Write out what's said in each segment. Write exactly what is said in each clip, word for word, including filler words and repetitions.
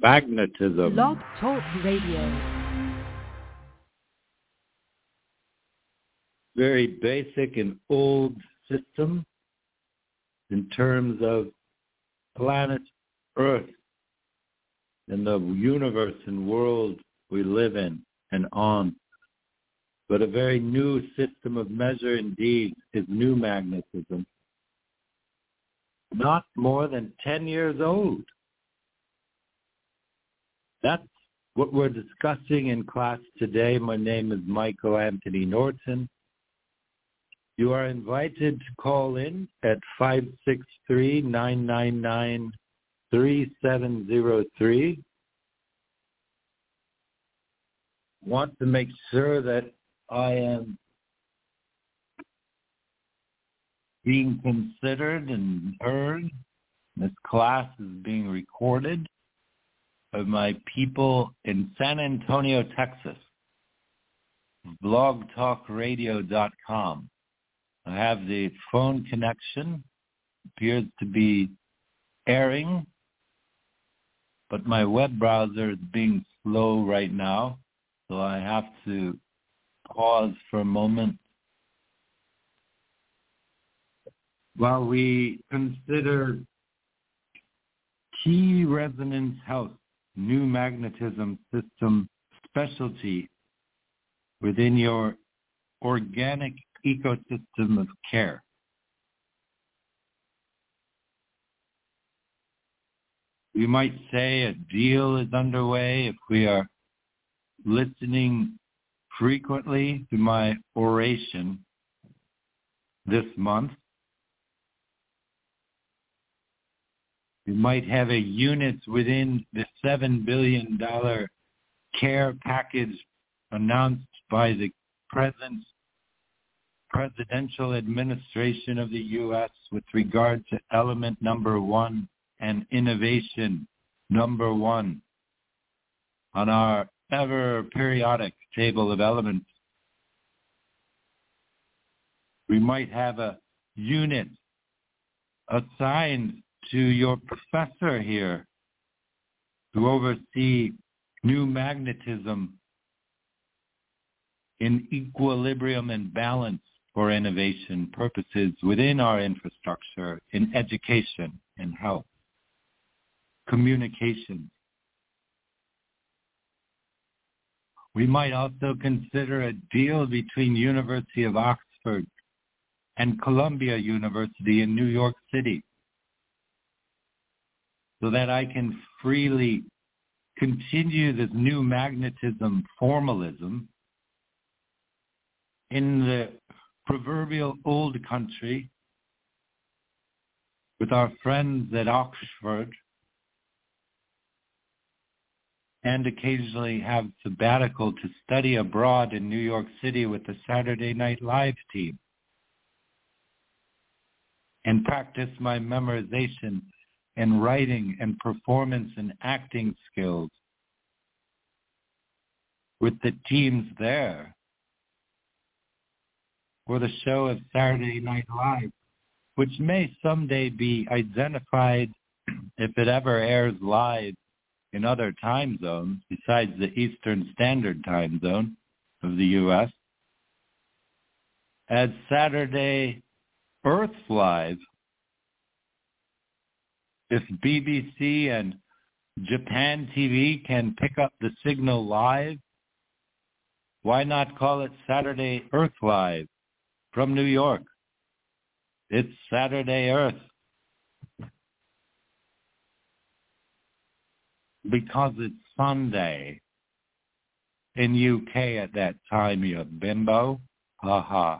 magnetism. Blog Talk Radio. Very basic and old system in terms of planet Earth and the universe and world we live in and on. But a very new system of measure indeed is new magnetism. Not more than ten years old. That's what we're discussing in class today. My name is Michael Anthony Norton. You are invited to call in at five six three, nine nine nine, three seven zero three. Want to make sure that I am being considered and heard. This class is being recorded by my people in San Antonio, Texas. blog talk radio dot com. I have the phone connection. Appears to be airing, but my web browser is being slow right now, so I have to pause for a moment while we consider key resonance health, new magnetism system specialty within your organic ecosystem of care. We might say a deal is underway if we are listening frequently to my oration this month. We might have a unit within the seven billion dollars care package announced by the present presidential administration of the U S with regard to element number one and innovation number one on our ever periodic table of elements. We might have a unit assigned to your professor here to oversee new magnetism in equilibrium and balance for innovation purposes within our infrastructure in education and health, communication. We might also consider a deal between University of Oxford and Columbia University in New York City so that I can freely continue this new magnetism formalism in the proverbial old country with our friends at Oxford, and occasionally have sabbatical to study abroad in New York City with the Saturday Night Live team and practice my memorization and writing and performance and acting skills with the teams there for the show of Saturday Night Live, which may someday be identified, if it ever airs live in other time zones besides the Eastern Standard Time Zone of the U S, as Saturday Earth Live. If B B C and Japan T V can pick up the signal live, why not call it Saturday Earth Live from New York? It's Saturday Earth. Because it's Sunday in U K at that time, you bimbo. Ha ha.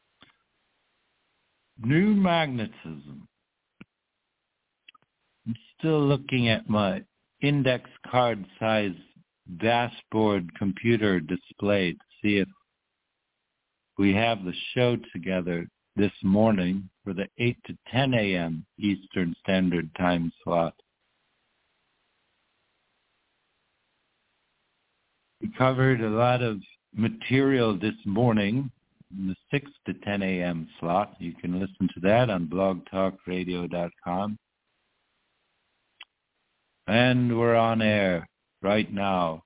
New magnetism. I'm still looking at my index card size dashboard computer display to see if we have the show together this morning for the eight to ten a.m. Eastern Standard Time slot. We covered a lot of material this morning in the six to ten a.m. slot. You can listen to that on blog talk radio dot com. And we're on air right now.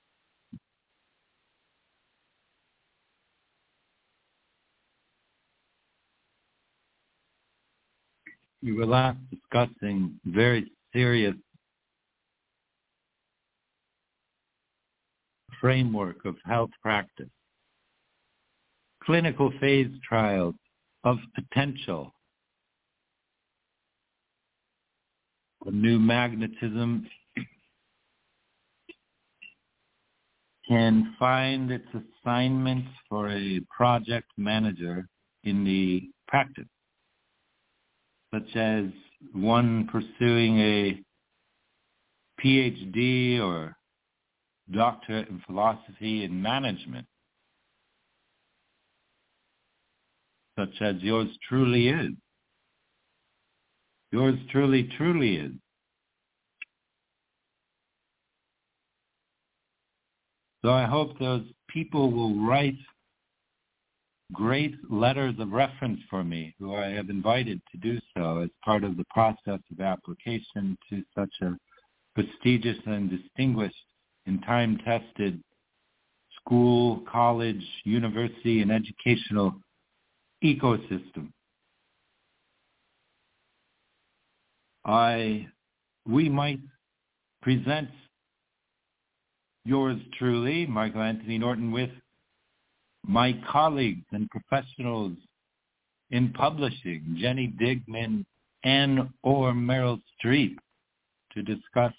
We were last discussing very serious framework of health practice, clinical phase trials of potential, a new magnetism can find its assignment for a project manager in the practice, such as one pursuing a P H D or doctorate in philosophy and management, such as yours truly is. Yours truly, truly is. So I hope those people will write great letters of reference for me, who I have invited to do so as part of the process of application to such a prestigious and distinguished and time-tested school, college, university, and educational ecosystem. I, we might present yours truly, Michael Anthony Norton, with my colleagues and professionals in publishing, Jenny Dignan and or Meryl Streep, to discuss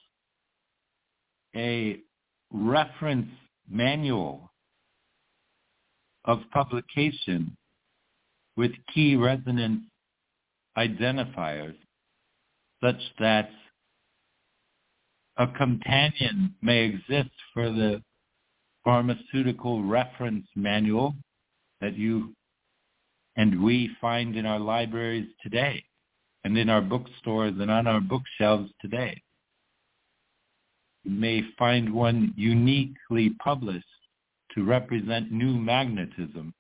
a reference manual of publication with key resonance identifiers, such that a companion may exist for the pharmaceutical reference manual that you and we find in our libraries today and in our bookstores and on our bookshelves today. You may find one uniquely published to represent new magnetism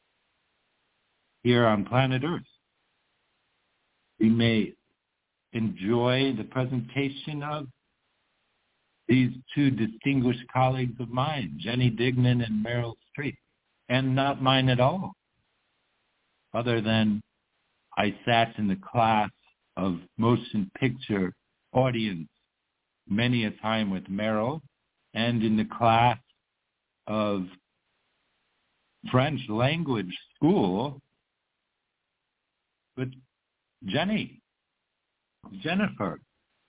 here on planet Earth. We may enjoy the presentation of these two distinguished colleagues of mine, Jenny Dignan and Meryl Streep, and not mine at all, other than I sat in the class of motion picture audience many a time with Meryl, and in the class of French language school with Jenny, Jennifer.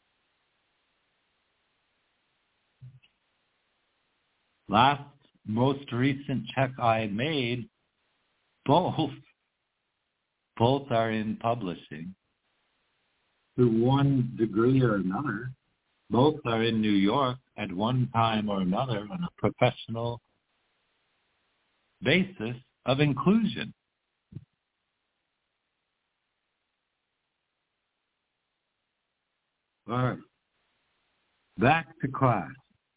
Last, most recent check I made, both, both are in publishing to one degree or another. Both are in New York at one time or another on a professional basis of inclusion. All right. Back to class.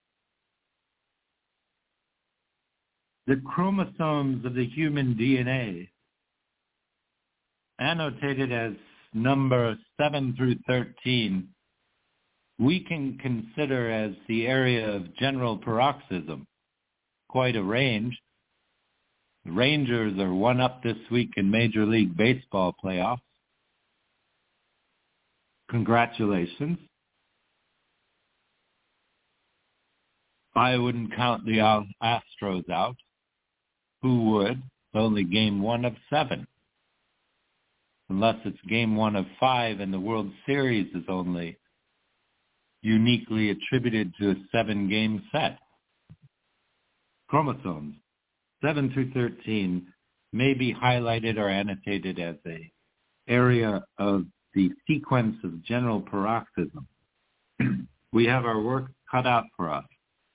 The chromosomes of the human D N A, annotated as number seven through thirteen, we can consider as the area of general paroxysm, quite a range. The Rangers are one up this week in Major League Baseball playoffs. Congratulations. I wouldn't count the Astros out. Who would? It's only game one of seven. Unless it's game one of five and the World Series is only uniquely attributed to a seven-game set. Chromosomes, seven through thirteen, may be highlighted or annotated as a area of the sequence of general paroxysm. We have our work cut out for us.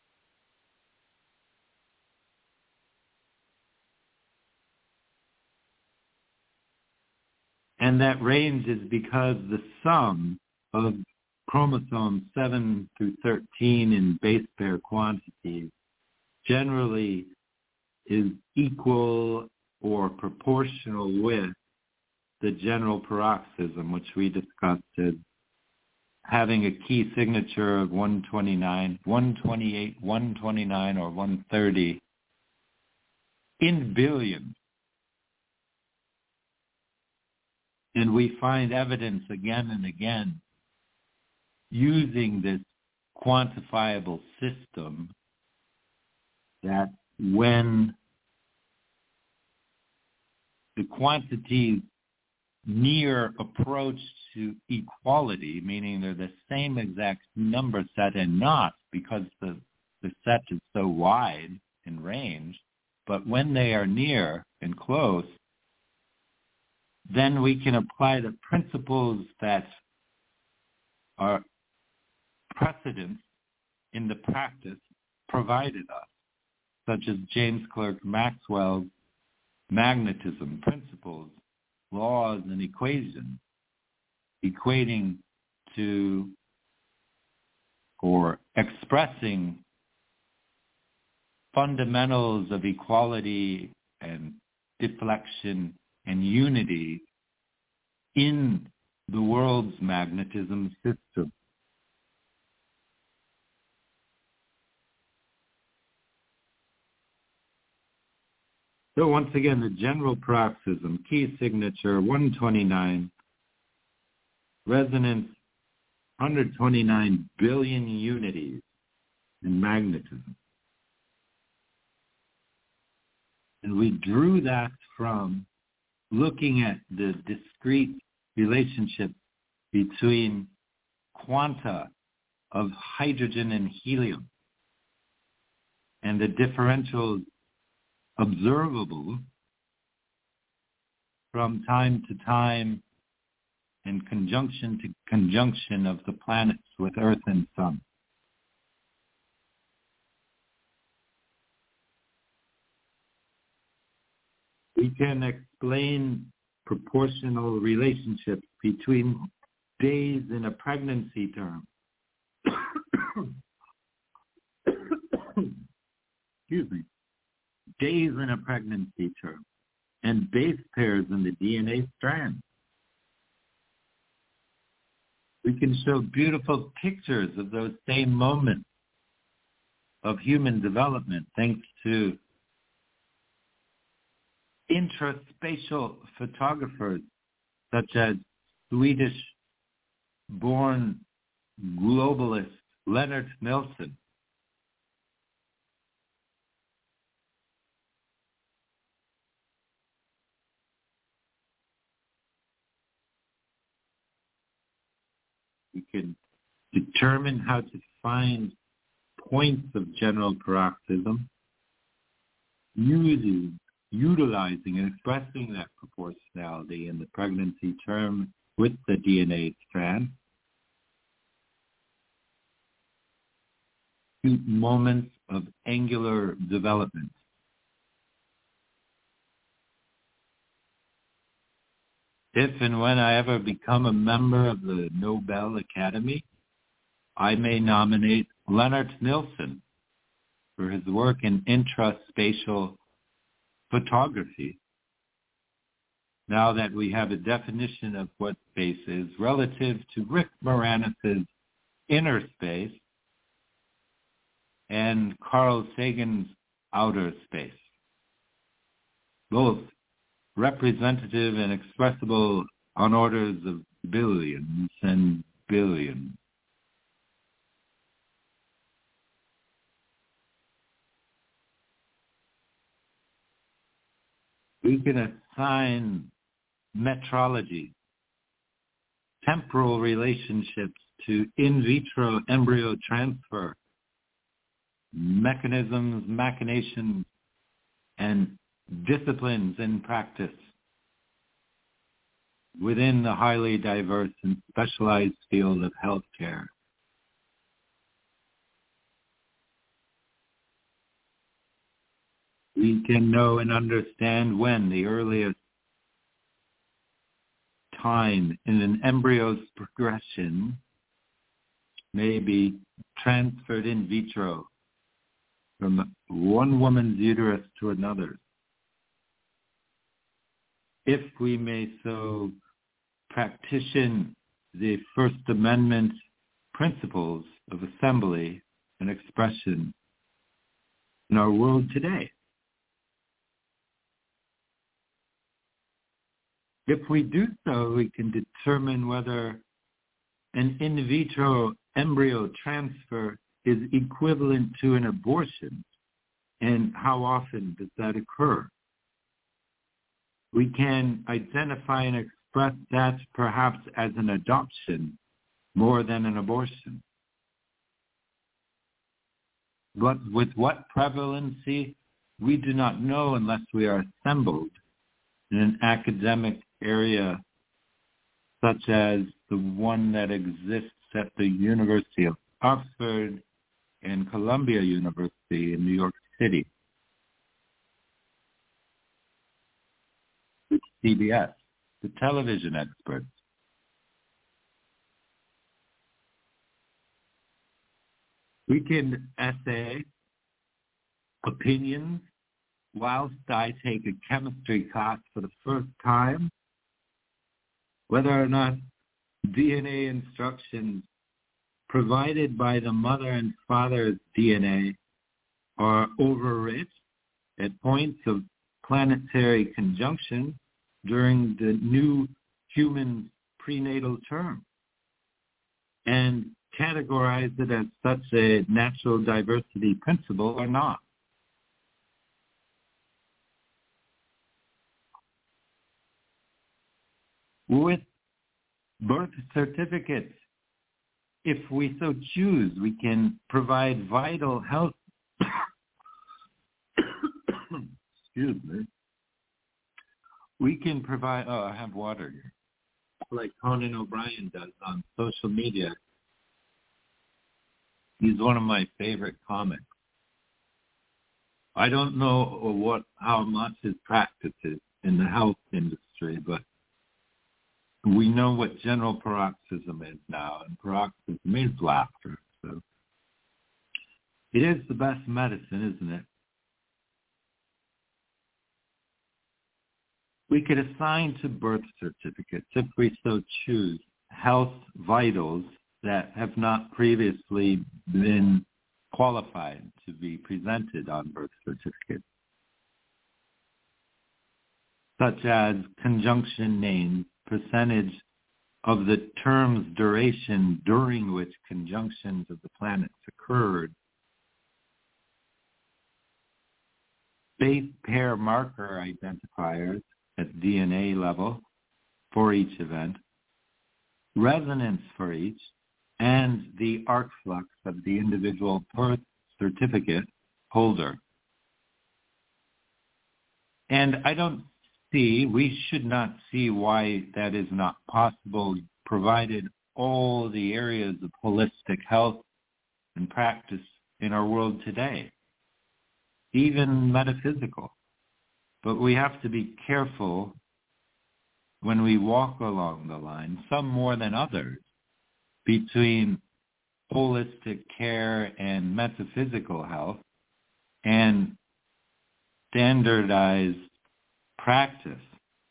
And that range is because the sum of chromosomes seven through thirteen in base pair quantities generally is equal or proportional with the general paroxysm, which we discussed as having a key signature of one twenty-nine, one twenty-eight, one twenty-nine, or one thirty in billions. And we find evidence again and again using this quantifiable system that when the quantities near approach to equality, meaning they're the same exact number set and not because the, the set is so wide in range, but when they are near and close, then we can apply the principles that are precedents in the practice provided us, such as James Clerk Maxwell's magnetism principles, laws, and equations, equating to or expressing fundamentals of equality and deflection and unity in the world's magnetism system. So once again, the general paroxysm, key signature one twenty-nine, resonance one hundred twenty-nine billion unities in magnetism. And we drew that from looking at the discrete relationship between quanta of hydrogen and helium and the differentials observable from time to time in conjunction to conjunction of the planets with Earth and Sun. We can explain proportional relationships between days in a pregnancy term. Excuse me. Days in a pregnancy term and base pairs in the D N A strand. We can show beautiful pictures of those same moments of human development thanks to intraspatial photographers such as Swedish-born globalist Lennart Nilsson. We can determine how to find points of general paroxysm using, utilizing and expressing that proportionality in the pregnancy term with the D N A strand. Moments of angular development. If and when I ever become a member of the Nobel Academy, I may nominate Lennart Nilsson for his work in intraspatial photography. Now that we have a definition of what space is relative to Rick Moranis' inner space and Carl Sagan's outer space, both representative and expressible on orders of billions and billions. We can assign metrology, temporal relationships to in vitro embryo transfer, mechanisms, machinations, and disciplines in practice within the highly diverse and specialized field of healthcare. We can know and understand when the earliest time in an embryo's progression may be transferred in vitro from one woman's uterus to another, if we may so practice the First Amendment principles of assembly and expression in our world today. If we do so, we can determine whether an in vitro embryo transfer is equivalent to an abortion, and how often does that occur. We can identify and express that perhaps as an adoption more than an abortion. But with what prevalency, we do not know unless we are assembled in an academic area such as the one that exists at the University of Oxford and Columbia University in New York City, with C B S, the television experts. We can essay opinions whilst I take a chemistry class for the first time, whether or not D N A instructions provided by the mother and father's D N A are overrich at points of planetary conjunction during the new human prenatal term, and categorize it as such a natural diversity principle or not. With birth certificates, if we so choose, we can provide vital health, excuse me, we can provide, oh, I have water here, like Conan O'Brien does on social media. He's one of my favorite comics. I don't know what how much his practice is in the health industry, but we know what general paroxysm is now, and paroxysm is laughter. So it is the best medicine, isn't it? We could assign to birth certificates, if we so choose, health vitals that have not previously been qualified to be presented on birth certificates, such as conjunction names, percentage of the term's duration during which conjunctions of the planets occurred, base pair marker identifiers at D N A level for each event, resonance for each, and the arc flux of the individual birth certificate holder. And I don't see, we should not see why that is not possible, provided all the areas of holistic health and practice in our world today, even metaphysical. But we have to be careful when we walk along the line, some more than others, between holistic care and metaphysical health and standardized practice.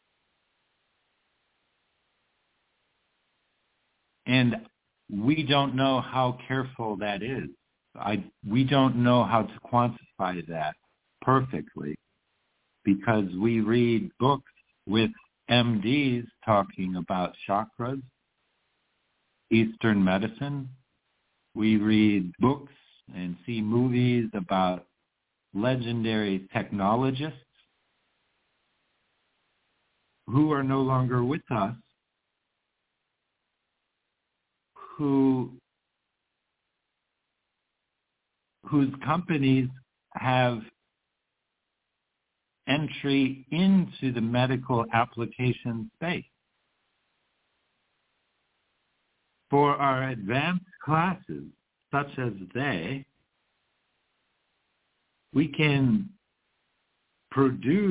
And we don't know how careful that is. I, we don't know how to quantify that perfectly, because we read books with M Ds talking about chakras, Eastern medicine. We read books and see movies about legendary technologists who are no longer with us, who whose companies have entry into the medical application space. For our advanced classes, such as they, we can produce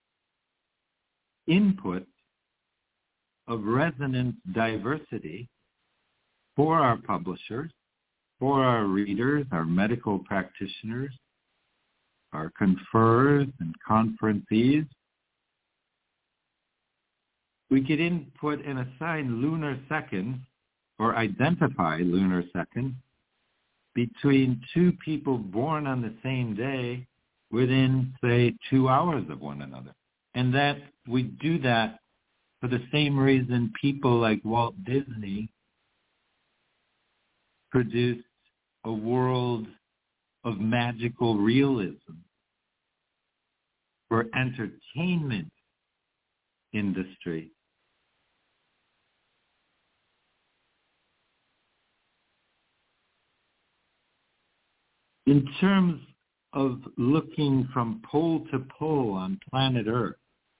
input of resonance diversity for our publishers, for our readers, our medical practitioners, our conferrers and conferencees. We could input and assign lunar seconds or identify lunar second between two people born on the same day within, say, two hours of one another. And that we do that for the same reason people like Walt Disney produced a world of magical realism for entertainment industry. In terms of looking from pole to pole on planet Earth,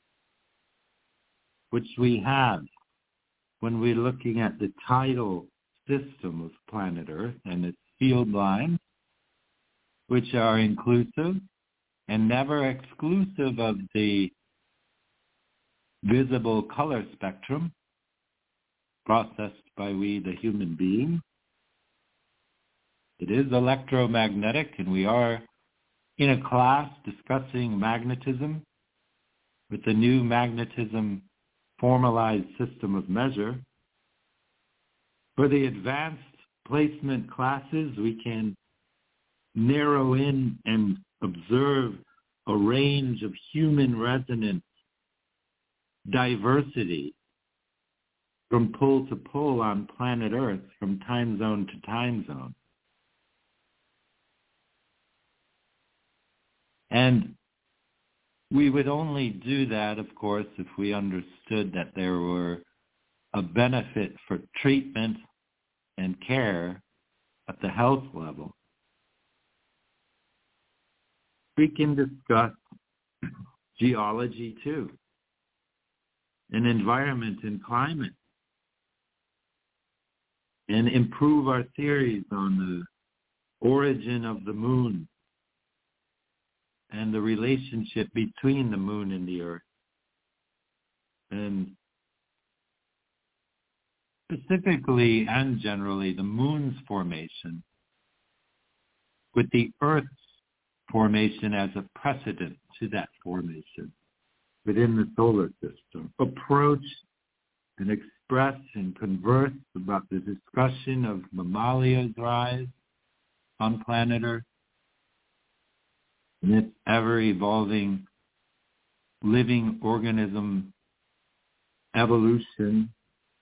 which we have when we're looking at the tidal system of planet Earth and its field lines, which are inclusive and never exclusive of the visible color spectrum processed by we, the human being. It is electromagnetic, and we are in a class discussing magnetism with the new magnetism formalized system of measure. For the advanced placement classes, we can narrow in and observe a range of human resonance diversity from pole to pole on planet Earth, from time zone to time zone. And we would only do that, of course, if we understood that there were a benefit for treatment and care at the health level. We can discuss geology too, and environment and climate, and improve our theories on the origin of the moon and the relationship between the moon and the Earth. And specifically and generally, the moon's formation with the Earth's formation as a precedent to that formation within the solar system. Approach and express and converse about the discussion of mammalia's rise on planet Earth and its ever-evolving living organism evolution,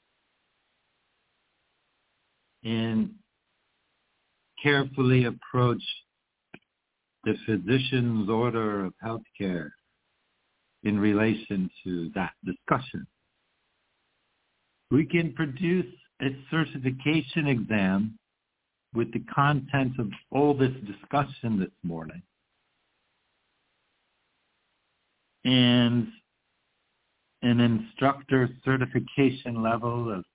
and carefully approach the physician's order of healthcare in relation to that discussion. We can produce a certification exam with the content of all this discussion this morning, and an instructor certification level of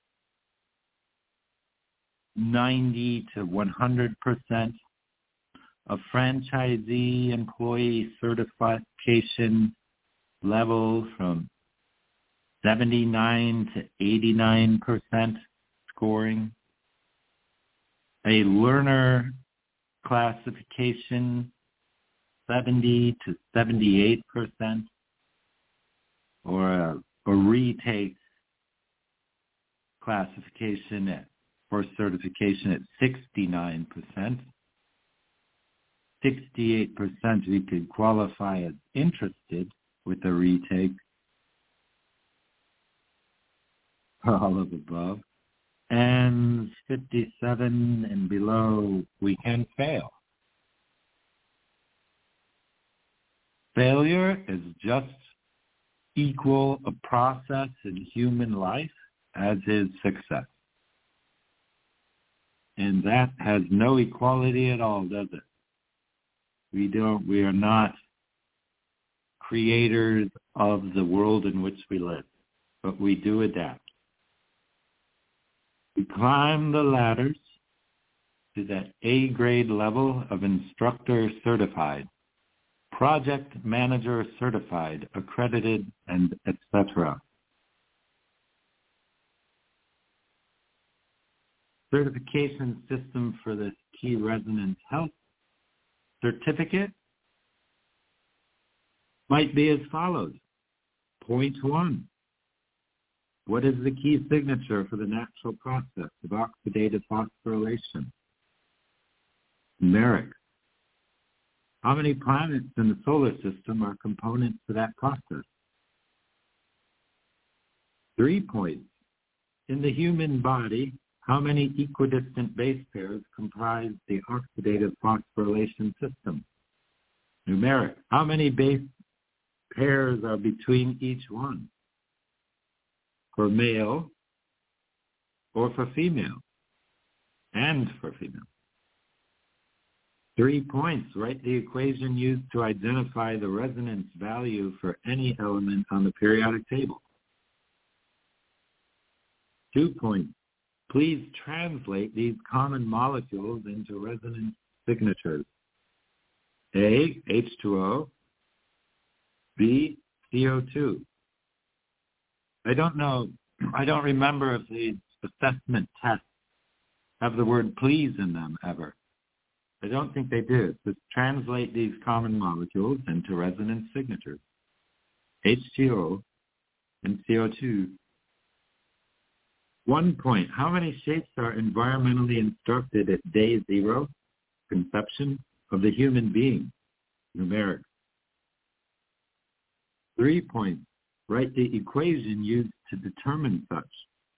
ninety to one hundred percent, a franchisee employee certification level from seventy-nine to eighty-nine percent scoring, a learner classification seventy to seventy-eight percent, or a, a retake classification at, for certification at sixty-nine percent. sixty-eight percent we could qualify as interested with a retake, all of above, and fifty-seven and below we can fail. Failure is just equal a process in human life as is success. And that has no equality at all, does it? We don't, we are not creators of the world in which we live, but we do adapt. We climb the ladders to that A grade level of instructor certified, project manager certified, accredited, and et cetera. Certification system for this key resonance health certificate might be as follows. Point one, What is the key signature for the natural process of oxidative phosphorylation? Numeric. How many planets in the solar system are components to that process? Three points. In the human body, how many equidistant base pairs comprise the oxidative phosphorylation system? Numeric. How many base pairs are between each one? For male or for female? And for female. Three points. Write the equation used to identify the resonance value for any element on the periodic table. Two points. Please translate these common molecules into resonance signatures. A, H two O. B, C O two. I don't know, I don't remember if the assessment tests have the word please in them ever. I don't think they do. Just translate these common molecules into resonance signatures. H two O and C O two. One point. How many shapes are environmentally instructed at day zero, conception, of the human being? Numeric. Three points. Write the equation used to determine such.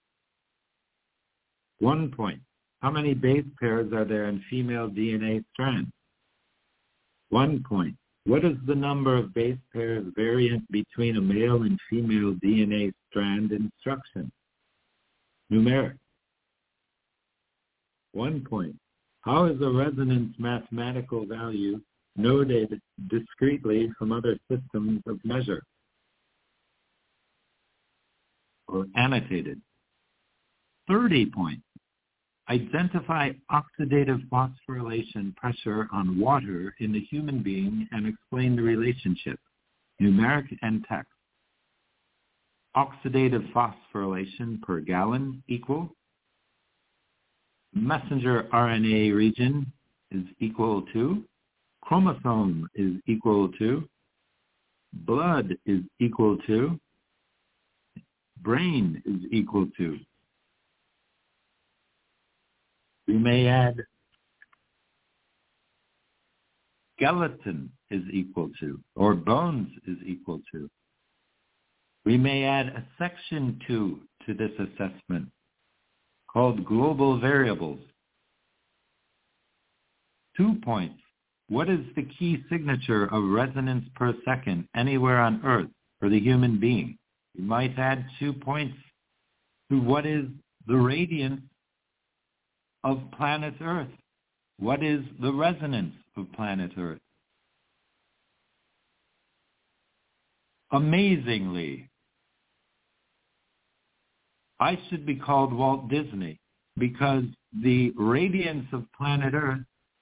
One point. How many base pairs are there in female D N A strands? One point. What is the number of base pairs variant between a male and female D N A strand instruction? Numeric. One point. How is a resonance mathematical value noted discretely from other systems of measure? Or annotated. Thirty point. Identify oxidative phosphorylation pressure on water in the human being and explain the relationship. Numeric and text. Oxidative phosphorylation per gallon equal. Messenger R N A region is equal to. Chromosome is equal to. Blood is equal to. Brain is equal to. We may add skeleton is equal to, or bones is equal to. We may add a section two to this assessment called global variables. Two points. What is the key signature of resonance per second anywhere on Earth for the human being? We might add two points to what is the radiance of planet Earth. What is the resonance of planet Earth? Amazingly, I should be called Walt Disney because the radiance of planet Earth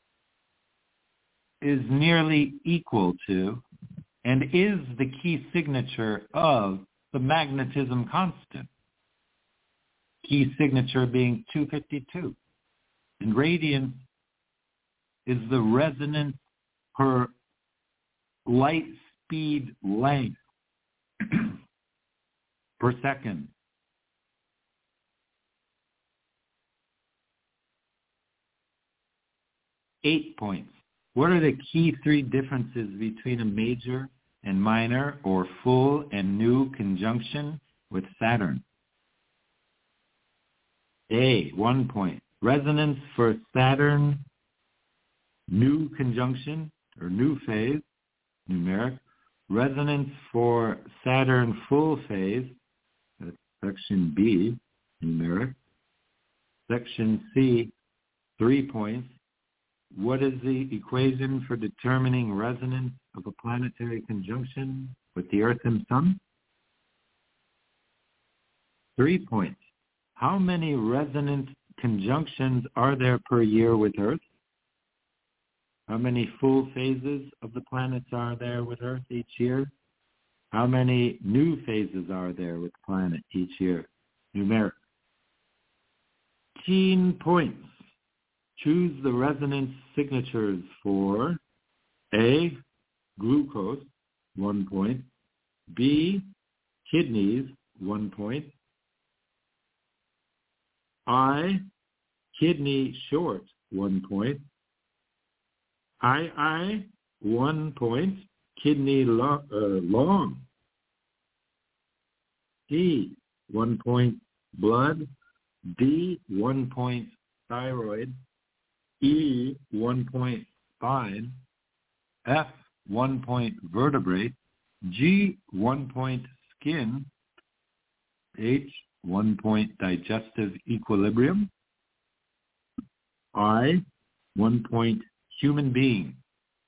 is nearly equal to and is the key signature of the magnetism constant. Key signature being two fifty-two. And radiance is the resonance per light speed length per second. Eight points. What are the key three differences between a major and minor or full and new conjunction with Saturn? A, one point. Resonance for Saturn new conjunction or new phase, numeric. Resonance for Saturn full phase, that's section B, numeric. Section C, three points. What is the equation for determining resonance of a planetary conjunction with the Earth and Sun? Three points. How many resonance conjunctions are there per year with Earth? How many full phases of the planets are there with Earth each year? How many new phases are there with the planet each year? Numeric. fifteen points. Choose the resonance signatures for A, glucose, one point. B, kidneys, one point. I, kidney short, one point. I, I, one point. Kidney lo- uh, long. D, one point. Blood. D, one point. Thyroid. E, one point. Spine. F, one point. Vertebrae. G, one point. Skin. H, one point. Digestive equilibrium. I, one point. Human being.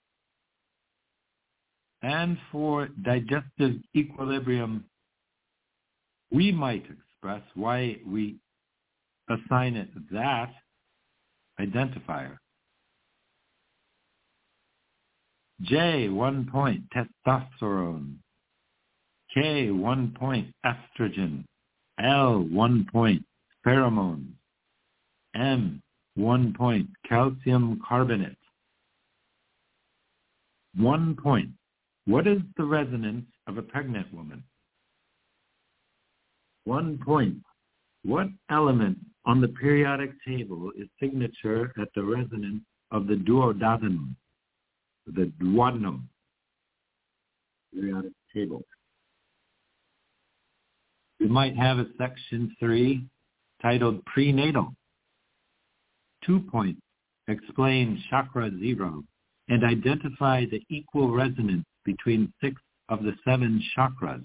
And for digestive equilibrium, we might express why we assign it that identifier. J, one point, testosterone. K, one point, estrogen. L, one point, pheromones. M, one point, calcium carbonate. One point. What is the resonance of a pregnant woman? One point. What element on the periodic table is signature at the resonance of the duodenum, the duodenum periodic table? We might have a section three titled prenatal. Two points. Explain chakra zero and identify the equal resonance between six of the seven chakras.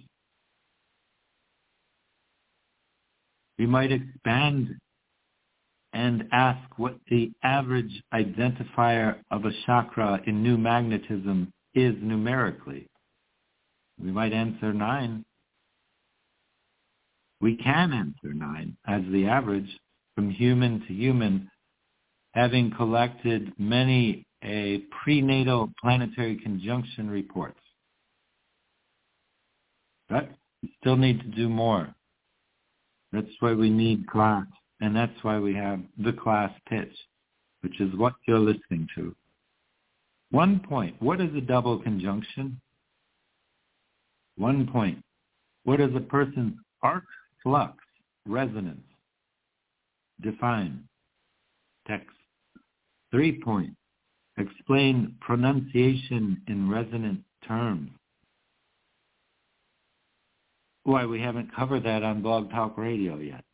We might expand and ask what the average identifier of a chakra in new magnetism is numerically. We might answer nine. We can answer nine as the average from human to human, having collected many a prenatal planetary conjunction reports. But we still need to do more. That's why we need class, and that's why we have the class pitch, which is what you're listening to. One point, what is a double conjunction? One point, what is a person's arc flux resonance? Define. Text. Three points. Explain pronunciation in resonant terms. Why, we haven't covered that on Blog Talk Radio yet.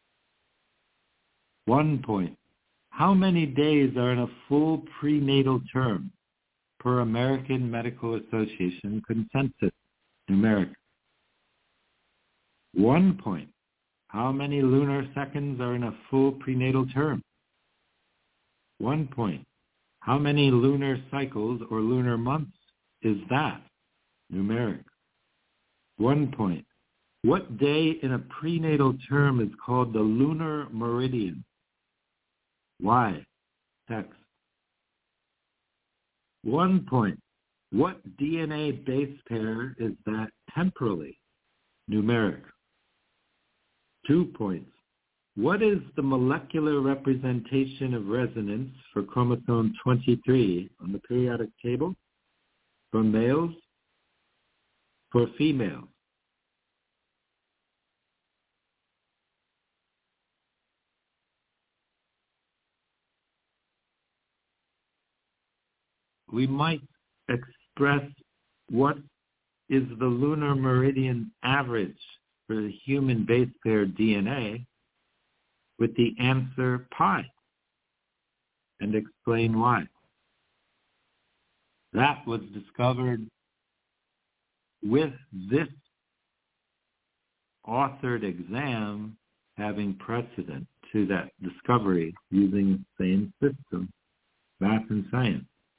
One point. How many days are in a full prenatal term per American Medical Association consensus numeric? One point. How many lunar seconds are in a full prenatal term? One point. How many lunar cycles or lunar months is that? Numeric. One point. What day in a prenatal term is called the lunar meridian? Why? Text. One point. What D N A base pair is that temporally? Numeric. Two points. What is the molecular representation of resonance for chromosome twenty-three on the periodic table? For males? For females? We might express what is the lunar meridian average for the human base pair D N A with the answer pi, and explain why. That was discovered with this authored exam having precedent to that discovery using the same system, math and science.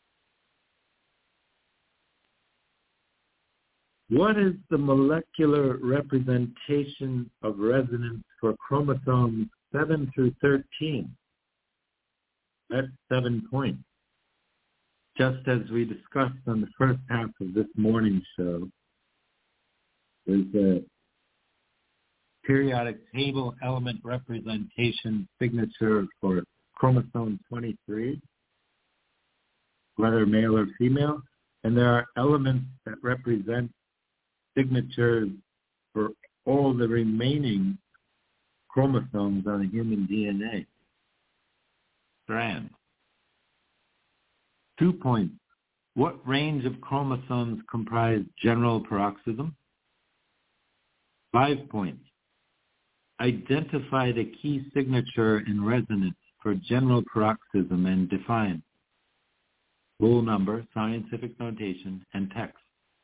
What is the molecular representation of resonance for chromosomes seven through thirteen? That's seven points. Just as we discussed on the first half of this morning's show, there's a periodic table element representation signature for chromosome twenty-three, whether male or female, and there are elements that represent signatures for all the remaining chromosomes on a human D N A strand. Two points. What range of chromosomes comprise general peroxism? Five points. Identify the key signature in resonance for general peroxism and define rule number, scientific notation, and text.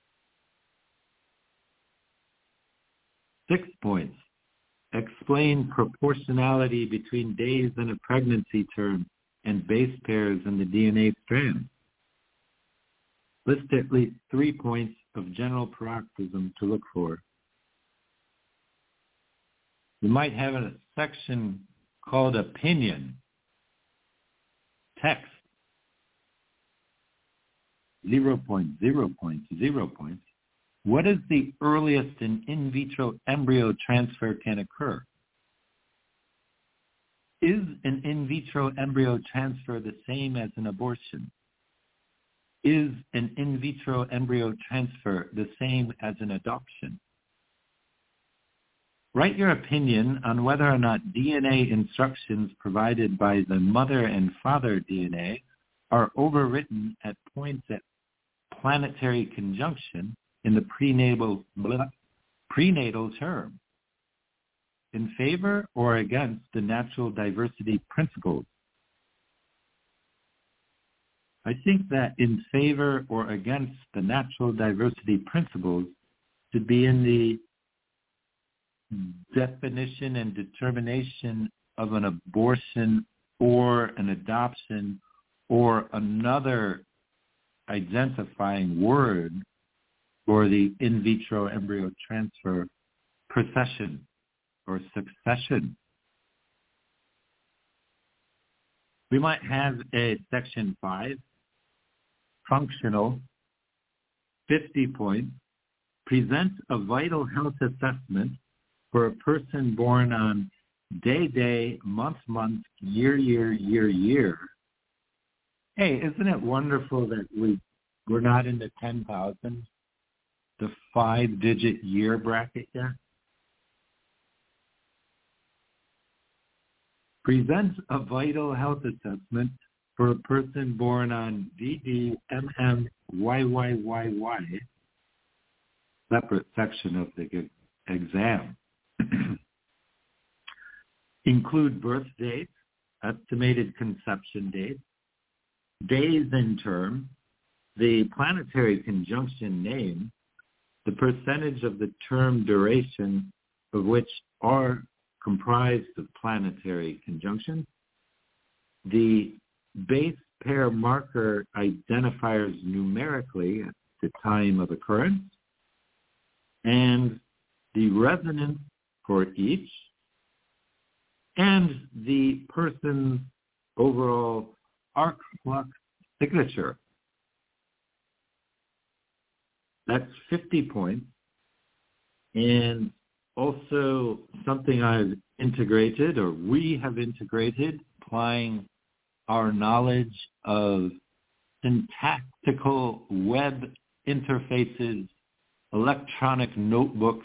Six points. Explain proportionality between days in a pregnancy term and base pairs in the D N A strand. List at least three points of general peroxism to look for. You might have a section called opinion. Text. Zero points, zero points, zero points. What is the earliest an in vitro embryo transfer can occur? Is an in vitro embryo transfer the same as an abortion? Is an in vitro embryo transfer the same as an adoption? Write your opinion on whether or not D N A instructions provided by the mother and father D N A are overwritten at points at planetary conjunction in the prenatal, prenatal term, in favor or against the natural diversity principles. I think that in favor or against the natural diversity principles should be in the definition and determination of an abortion or an adoption or another identifying word for the in vitro embryo transfer procession or succession. We might have a section five, functional, fifty points, present a vital health assessment for a person born on day, day, month, month, year, year, year, year. Hey, isn't it wonderful that we, we're not in the ten thousand, the five-digit year bracket yet? Presents a vital health assessment for a person born on D D M M Y Y Y Y, separate section of the exam. Include birth date, estimated conception date, days in term, the planetary conjunction name, the percentage of the term duration of which are comprised of planetary conjunctions, the base pair marker identifiers numerically at the time of occurrence, and the resonance for each, and the person's overall arc flux signature. That's fifty points. And also something I've integrated, or we have integrated, applying our knowledge of syntactical web interfaces, electronic notebooks,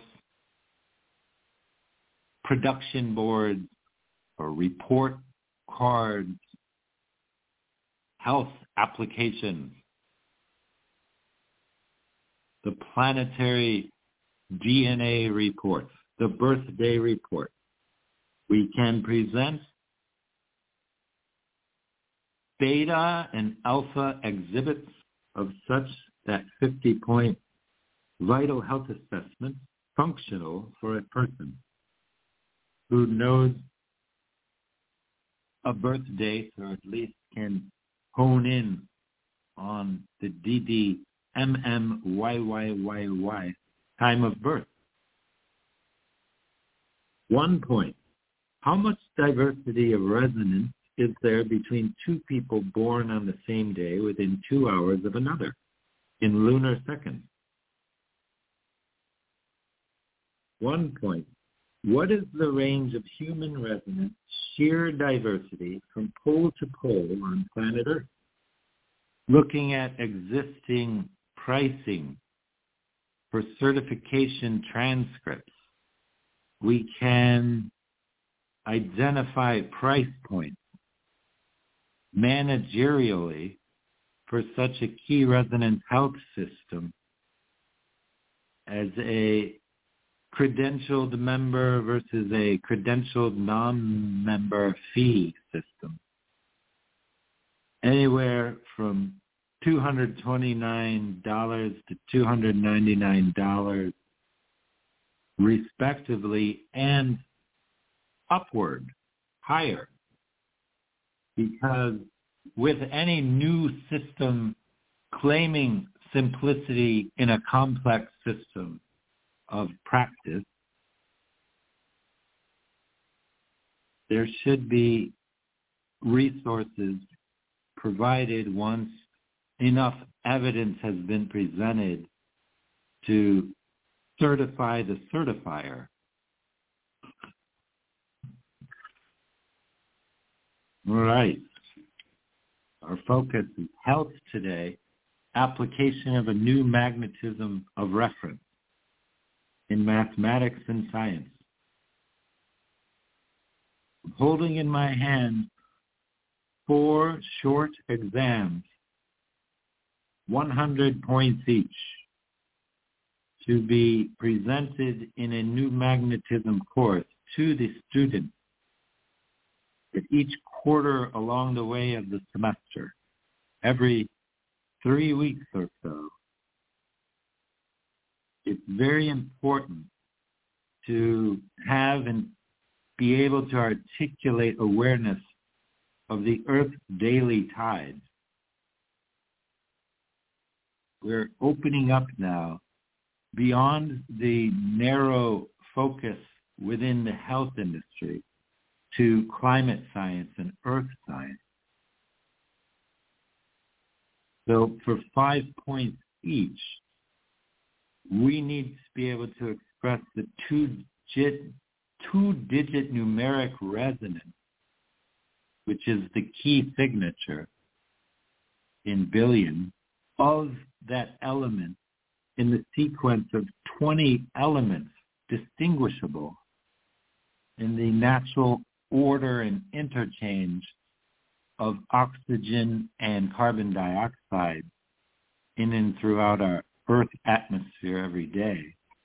production boards, or report cards, health applications, the planetary D N A reports, the birthday report. We can present beta and alpha exhibits of such that fifty-point vital health assessment functional for a person who knows a birth date, or at least can hone in on the D D M M Y Y Y Y time of birth. One point. How much diversity of resonance is there between two people born on the same day within two hours of another in lunar seconds? One point. What is the range of human resonance sheer diversity from pole to pole on planet Earth? Looking at existing pricing for certification transcripts, we can identify price points managerially for such a key resonance health system as a credentialed member versus a credentialed non-member fee system. Anywhere from two hundred twenty-nine dollars to two hundred ninety-nine dollars respectively, and upward, higher. Because with any new system claiming simplicity in a complex system of practice, there should be resources provided once enough evidence has been presented to certify the certifier. All right. Our focus is health today, application of a new magnetism of reference in mathematics and science. I'm holding in my hand four short exams, one hundred points each, to be presented in a new magnetism course to the students at each quarter along the way of the semester, every three weeks or so. It's very important to have and be able to articulate awareness of the Earth's daily tides. We're opening up now beyond the narrow focus within the health industry to climate science and earth science. So for five points each, we need to be able to express the two-digit, two-digit numeric resonance, which is the key signature in billion of that element in the sequence of twenty elements distinguishable in the natural order and interchange of oxygen and carbon dioxide in and throughout our Earth atmosphere every day,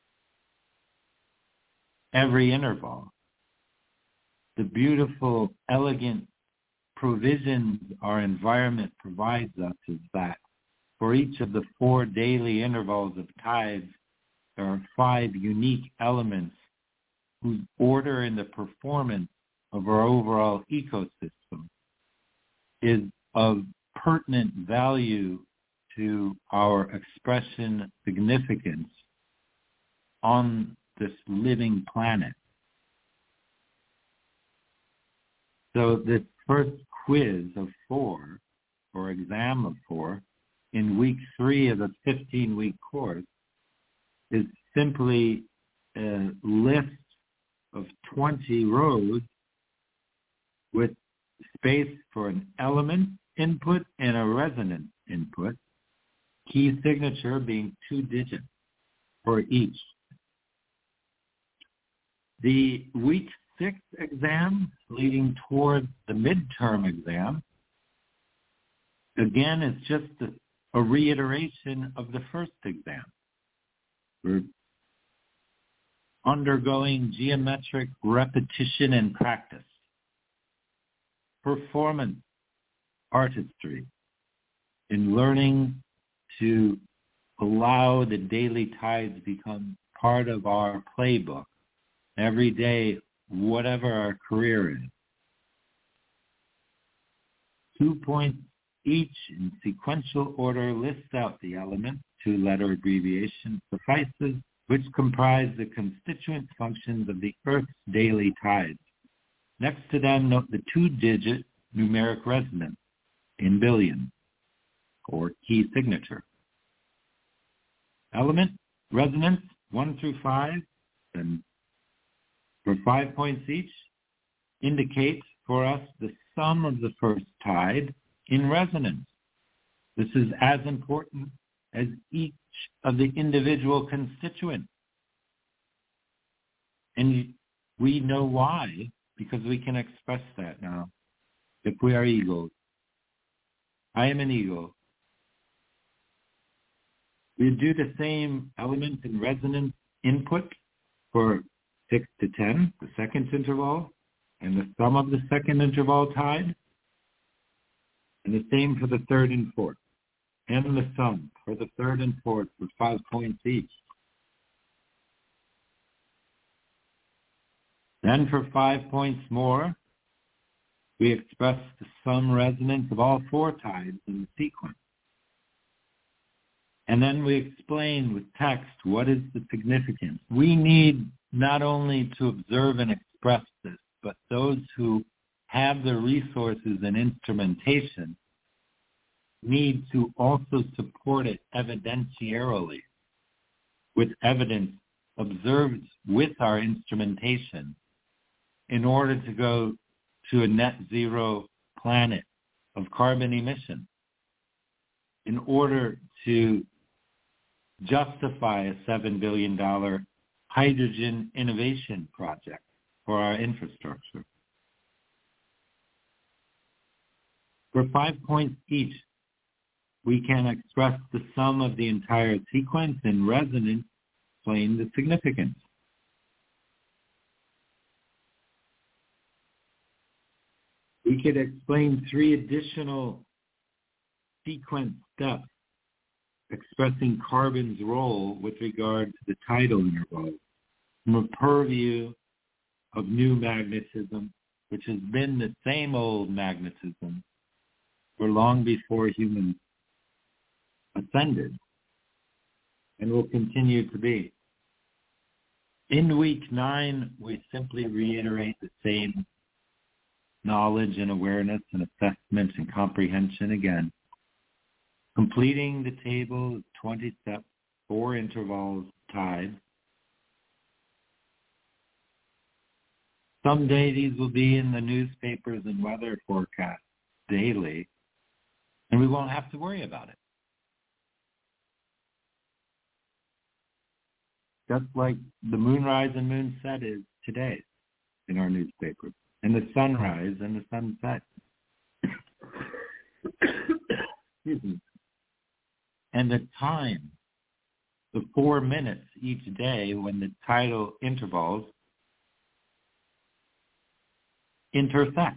every interval. The beautiful, elegant provisions our environment provides us is that for each of the four daily intervals of tides, there are five unique elements whose order in the performance of our overall ecosystem is of pertinent value to our expression significance on this living planet. So this first quiz of four, or exam of four, in week three of a fifteen-week course is simply a list of twenty rows with space for an element input and a resonance input, key signature being two digits for each. The week six exam leading towards the midterm exam, again, is just a, a reiteration of the first exam. We're undergoing geometric repetition and practice, performance artistry, in learning to allow the daily tides become part of our playbook every day, whatever our career is. Two points each in sequential order lists out the elements, two-letter abbreviation suffices, which comprise the constituent functions of the Earth's daily tides. Next to them, note the two-digit numeric resonance in billion, or key signature. Element, resonance, one through five, and for five points each, indicates for us the sum of the first tide in resonance. This is as important as each of the individual constituents. And we know why, because we can express that now. If we are egos, I am an ego. We do the same element and resonance input for six to ten, the second interval, and the sum of the second interval tide, and the same for the third and fourth, and the sum for the third and fourth for five points each. Then for five points more, we express the sum resonance of all four tides in the sequence. And then we explain with text what is the significance. We need not only to observe and express this, but those who have the resources and instrumentation need to also support it evidentiarily with evidence observed with our instrumentation in order to go to a net zero planet of carbon emission, in order to justify a seven billion dollars hydrogen innovation project for our infrastructure. For five points each, we can express the sum of the entire sequence in resonance, explain the significance. We could explain three additional sequence steps expressing carbon's role with regard to the tidal interval from a purview of new magnetism, which has been the same old magnetism for long before humans ascended and will continue to be. In week nine, we simply reiterate the same knowledge and awareness and assessment and comprehension again, completing the table of twenty steps, four intervals, tides. Someday these will be in the newspapers and weather forecasts daily, and we won't have to worry about it. Just like the moonrise and moonset is today in our newspapers, and the sunrise and the sunset. Excuse me. And the time, the four minutes each day when the tidal intervals intersect.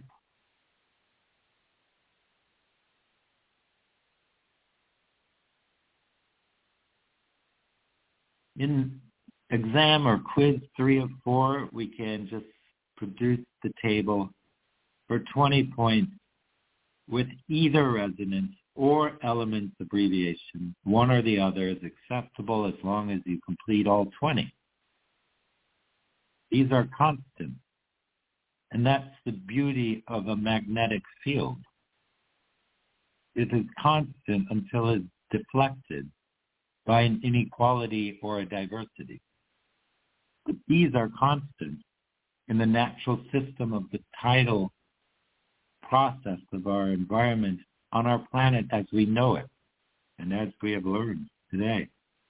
In exam or quiz three of four, we can just produce the table for twenty points with either resonance or elements abbreviation. One or the other is acceptable as long as you complete all twenty. These are constant, and that's the beauty of a magnetic field. It is constant until it's deflected by an inequality or a diversity. But these are constant in the natural system of the tidal process of our environment on our planet as we know it and as we have learned today.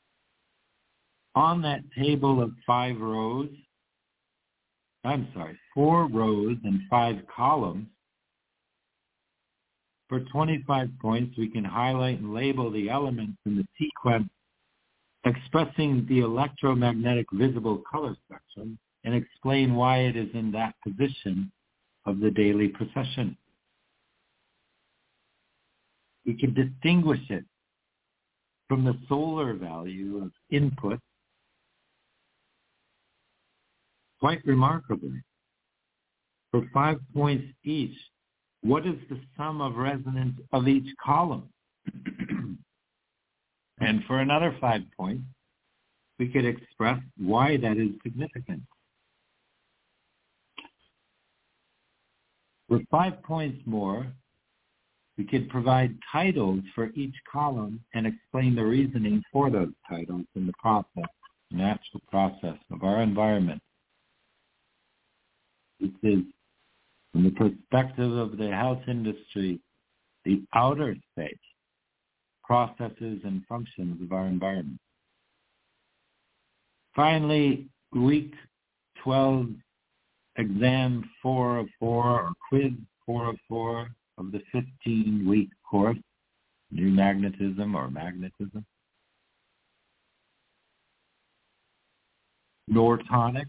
On that table of five rows, I'm sorry, four rows and five columns, for twenty-five points, we can highlight and label the elements in the sequence expressing the electromagnetic visible color spectrum and explain why it is in that position of the daily procession. We can distinguish it from the solar value of input quite remarkably. For five points each, what is the sum of resonance of each column? And for another five points, we could express why that is significant. For five points more, we could provide titles for each column and explain the reasoning for those titles in the process, the natural process of our environment. This is, from the perspective of the health industry, the outer space, processes and functions of our environment. Finally, week twelve exam four of four or quiz four of four of the fifteen-week course, New Magnetism or Magnetism. Nortonics.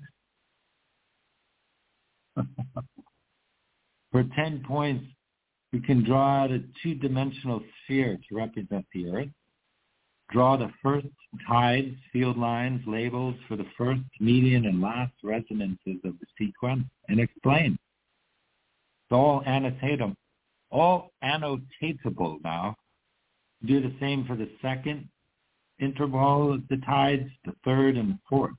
For ten points, we can draw out a two-dimensional sphere to represent the Earth. Draw the first tides, field lines, labels for the first, median, and last resonances of the sequence, and explain. It's all annotatable, all annotatable now. Do the same for the second interval of the tides, the third, and the fourth.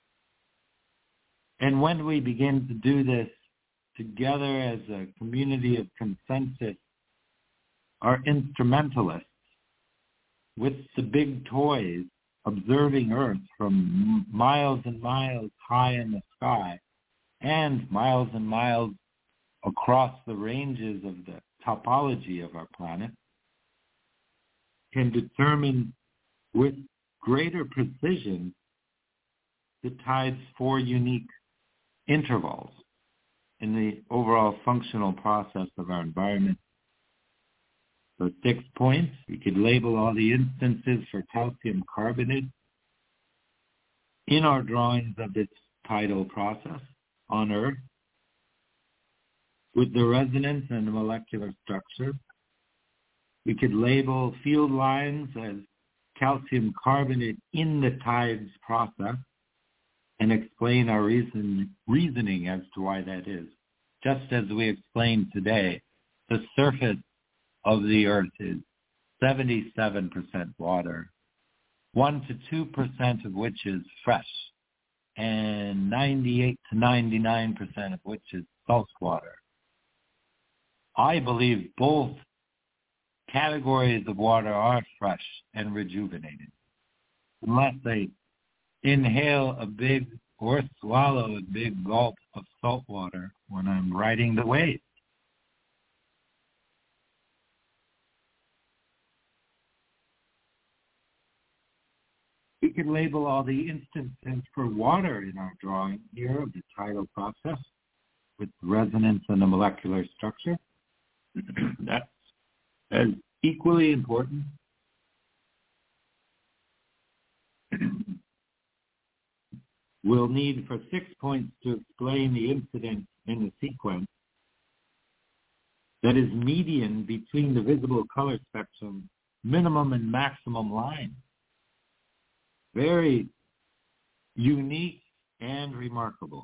And when we begin to do this together as a community of consensus, our instrumentalists, with the big toys, observing Earth from miles and miles high in the sky and miles and miles across the ranges of the topology of our planet, can determine with greater precision the tide's four unique intervals in the overall functional process of our environment. So six points, we could label all the instances for calcium carbonate in our drawings of this tidal process on Earth with the resonance and the molecular structure. We could label field lines as calcium carbonate in the tides process and explain our reason, reasoning as to why that is. Just as we explained today, the surface of the Earth is seventy-seven percent water, one to two percent of which is fresh, and ninety-eight to ninety-nine percent of which is salt water. I believe both categories of water are fresh and rejuvenated, unless they inhale a big or swallow a big gulp of salt water when I'm riding the waves. We can label all the instances for water in our drawing here of the tidal process with resonance and the molecular structure. That's as equally important. We'll need for six points to explain the incident in the sequence that is median between the visible color spectrum minimum and maximum lines. Very unique and remarkable.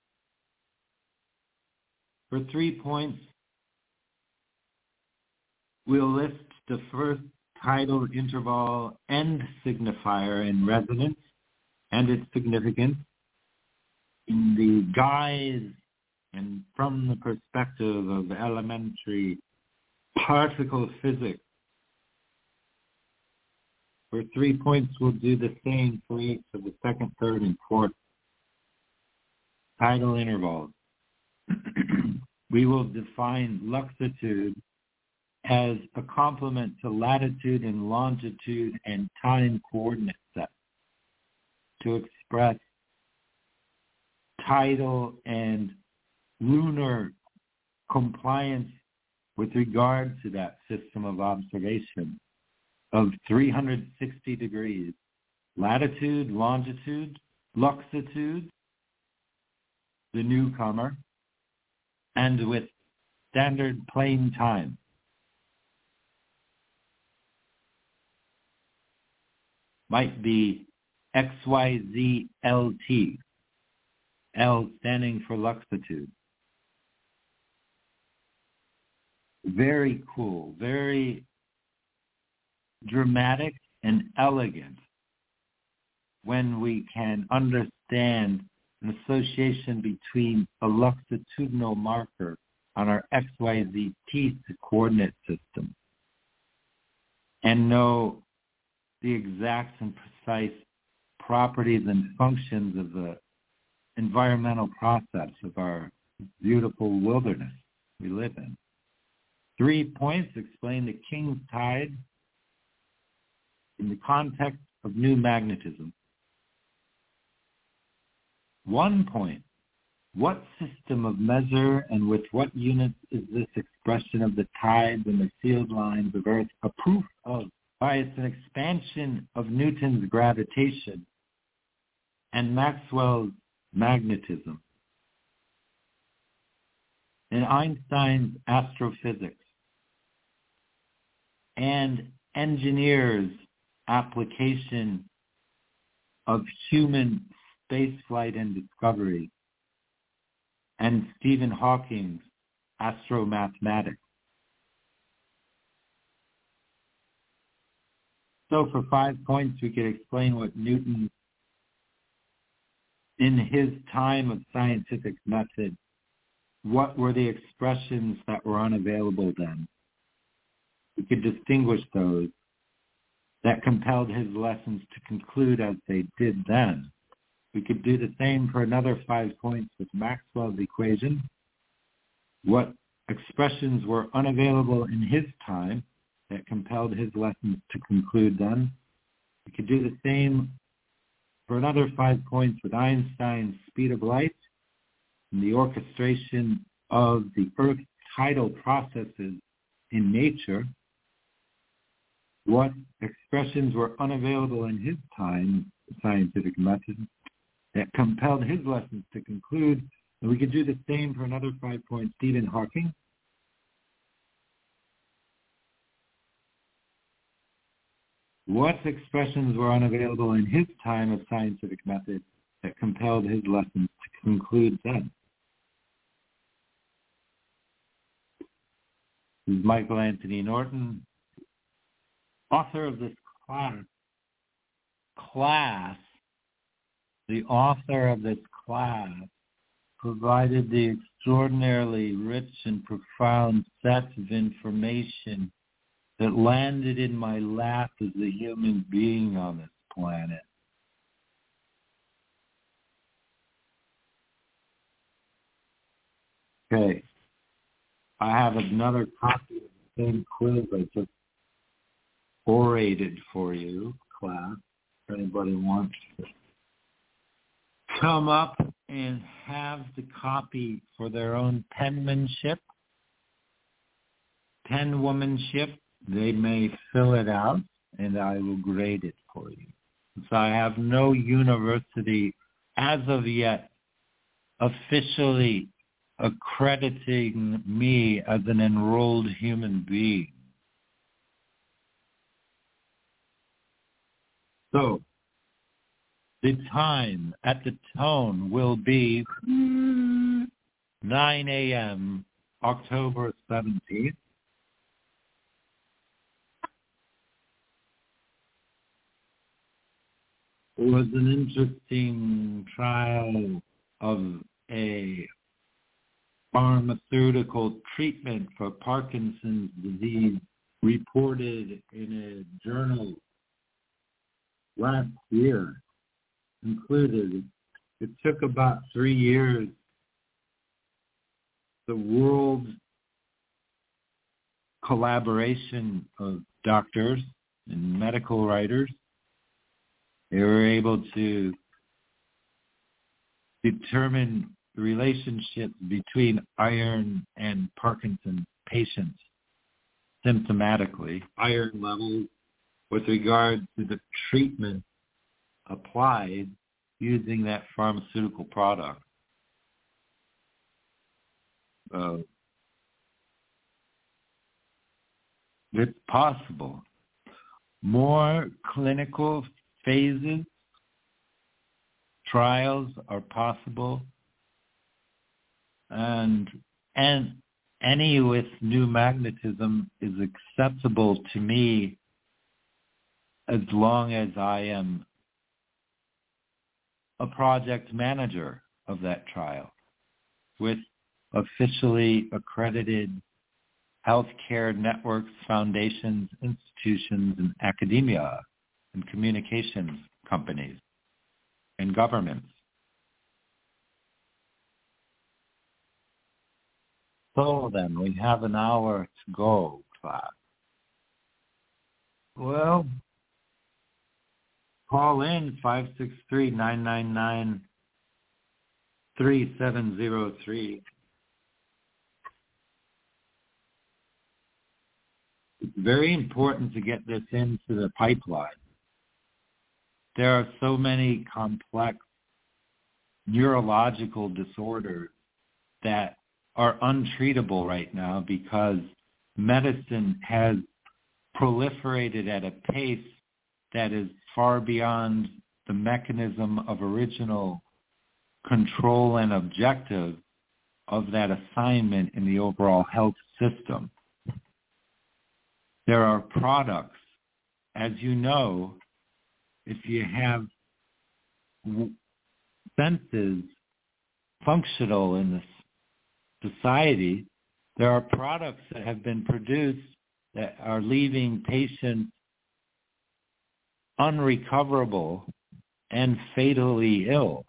For three points, we'll list the first tidal interval end signifier in resonance and its significance in the guise and from the perspective of elementary particle physics. For three points, we'll do the same for each of the second, third, and fourth tidal intervals. We will define luxitude as a complement to latitude and longitude and time coordinate sets to express tidal and lunar compliance with regard to that system of observation of three hundred sixty degrees, latitude, longitude, luxitude, the newcomer, and with standard plane time. Might be X Y Z L T, L standing for luxitude. Very cool, very dramatic and elegant when we can understand an association between a luxitudinal marker on our X Y Z T coordinate system and know the exact and precise properties and functions of the environmental process of our beautiful wilderness we live in. Three points explain the King's Tide in the context of new magnetism. One point What system of measure and with what units is this expression of the tides and the sealed lines of Earth a proof of? Why, it's an expansion of Newton's gravitation and Maxwell's magnetism and Einstein's astrophysics and engineers' application of human spaceflight and discovery, and Stephen Hawking's astromathematics. So for five points, we could explain what Newton, in his time of scientific method, what were the expressions that were unavailable then? We could distinguish those that compelled his lessons to conclude as they did then. We could do the same for another five points with Maxwell's equation. What expressions were unavailable in his time that compelled his lessons to conclude then? We could do the same for another five points with Einstein's speed of light and the orchestration of the Earth's tidal processes in nature. What expressions were unavailable in his time, scientific method, that compelled his lessons to conclude? And we could do the same for another five points, Stephen Hawking. What expressions were unavailable in his time of scientific method that compelled his lessons to conclude then? This is Michael Anthony Norton, author of this class, class, the author of this class provided the extraordinarily rich and profound set of information that landed in my lap as a human being on this planet. Okay. I have another copy of the same quiz I just orated for you, class, if anybody wants to come up and have the copy for their own penmanship, penwomanship. They may fill it out, and I will grade it for you. So I have no university, as of yet, officially accrediting me as an enrolled human being. So the time at the tone will be nine a.m., October seventeenth. It was an interesting trial of a pharmaceutical treatment for Parkinson's disease reported in a journal last year. Included, it took about three years. The world collaboration of doctors and medical writers, they were able to determine the relationship between iron and Parkinson's patients symptomatically, iron levels with regard to the treatment applied using that pharmaceutical product. Uh, it's possible. More clinical phases, trials are possible, and and any with new magnetism is acceptable to me as long as I am a project manager of that trial with officially accredited healthcare networks, foundations, institutions, and academia, and communications companies, and governments. So then, we have an hour to go, class. Well, call in five six three, nine nine nine, three seven zero three. It's very important to get this into the pipeline. There are so many complex neurological disorders that are untreatable right now because medicine has proliferated at a pace that is far beyond the mechanism of original control and objective of that assignment in the overall health system. There are products, as you know, if you have senses functional in this society, there are products that have been produced that are leaving patients unrecoverable and fatally ill.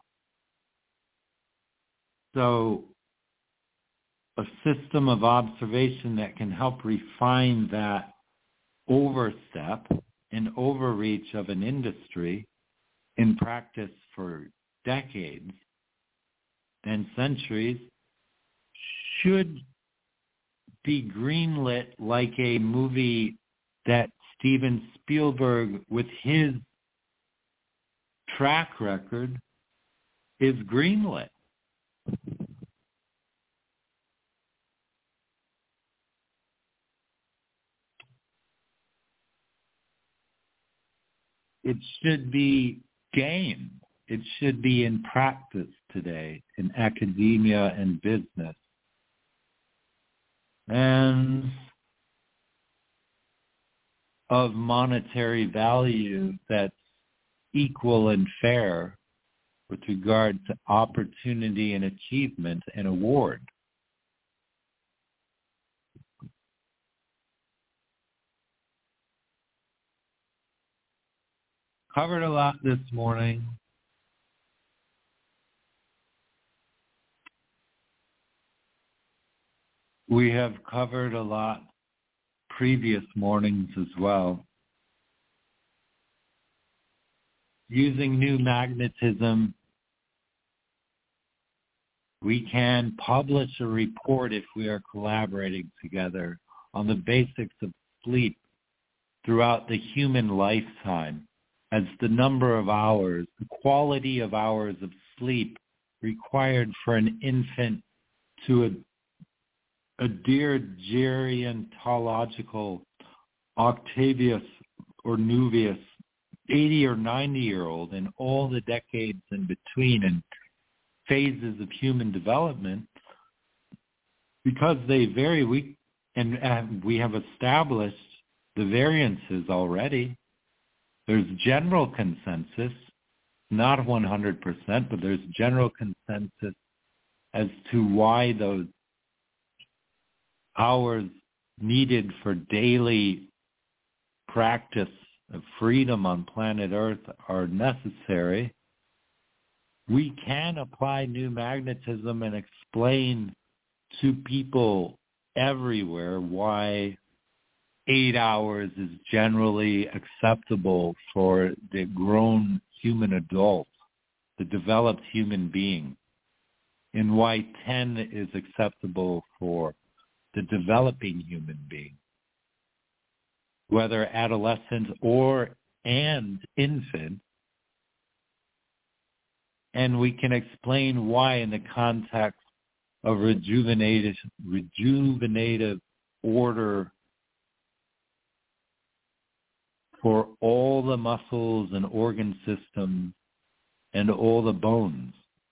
So a system of observation that can help refine that overstep and overreach of an industry in practice for decades and centuries should be greenlit like a movie that Steven Spielberg, with his track record, is greenlit. It should be game. It should be in practice today in academia and business. And of monetary value that's equal and fair with regard to opportunity and achievement and award. Covered a lot this morning. We have covered a lot previous mornings as well. Using new magnetism, we can publish a report if we are collaborating together on the basics of sleep throughout the human lifetime, as the number of hours, the quality of hours of sleep required for an infant to adhere gerontological Octavius or Nuvius, eighty or ninety year old, and all the decades in between and phases of human development, because they vary, we and, and we have established the variances already. There's general consensus, not one hundred percent, but there's general consensus as to why those hours needed for daily practice of freedom on planet Earth are necessary. We can apply new magnetism and explain to people everywhere why eight hours is generally acceptable for the grown human adult, the developed human being, and why ten is acceptable for the developing human being, whether adolescent or and infant. And we can explain why in the context of rejuvenative, rejuvenative order for all the muscles and organ systems and all the bones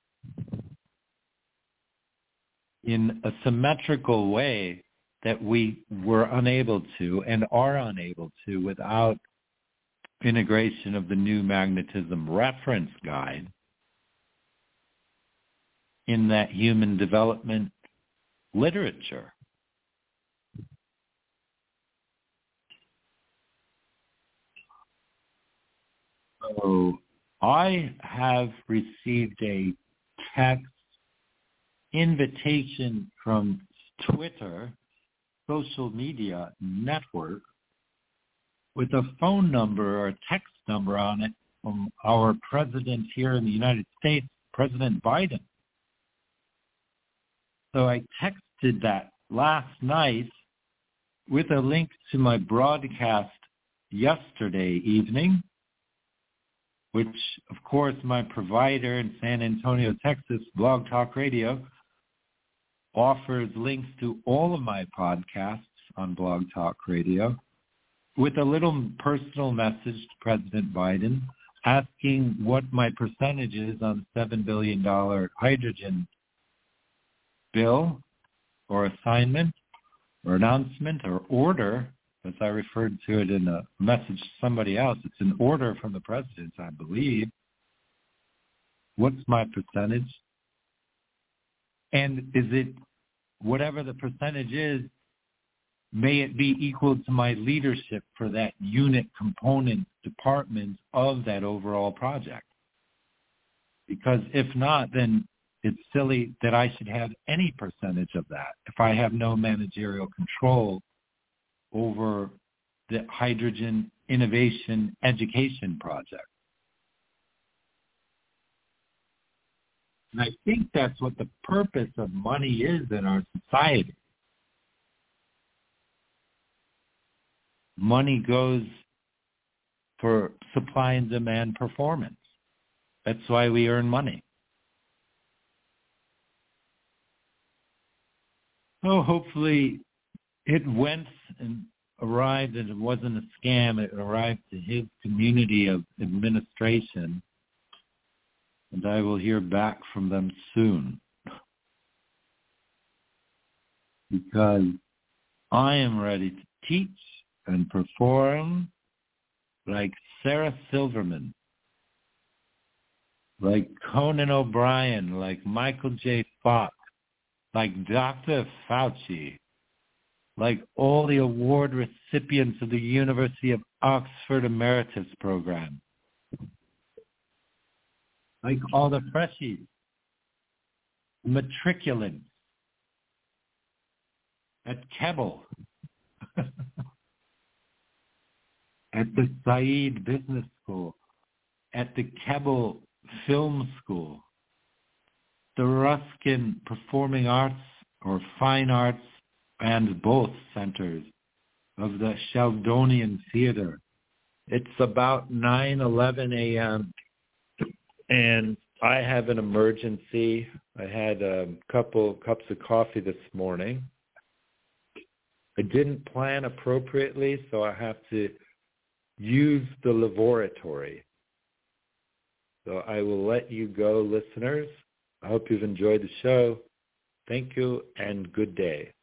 in a symmetrical way that we were unable to and are unable to without integration of the new magnetism reference guide in that human development literature. So I have received a text invitation from Twitter, social media network, with a phone number or a text number on it from our president here in the United States, President Biden. So I texted that last night with a link to my broadcast yesterday evening, which, of course, my provider in San Antonio, Texas, Blog Talk Radio, offers links to all of my podcasts on Blog Talk Radio, with a little personal message to President Biden asking what my percentage is on the seven billion dollars hydrogen bill or assignment or announcement or order, as I referred to it in a message to somebody else. It's an order from the president, I believe. What's my percentage? And is it, whatever the percentage is, may it be equal to my leadership for that unit, component, department of that overall project? Because if not, then it's silly that I should have any percentage of that if I have no managerial control over the hydrogen innovation education project. And I think that's what the purpose of money is in our society. Money goes for supply and demand performance. That's why we earn money. So hopefully it went and arrived, and it wasn't a scam. It arrived to his community of administration, and I will hear back from them soon. Because I am ready to teach and perform like Sarah Silverman, like Conan O'Brien, like Michael J. Fox, like Doctor Fauci, like all the award recipients of the University of Oxford Emeritus Program, like all the freshies, matriculants at Keble, at the Said Business School, at the Keble Film School, the Ruskin Performing Arts or Fine Arts and both centers of the Sheldonian Theater. It's about nine eleven a.m. and I have an emergency. I had a couple cups of coffee this morning. I didn't plan appropriately, so I have to use the laboratory. So I will let you go, listeners. I hope you've enjoyed the show. Thank you and good day.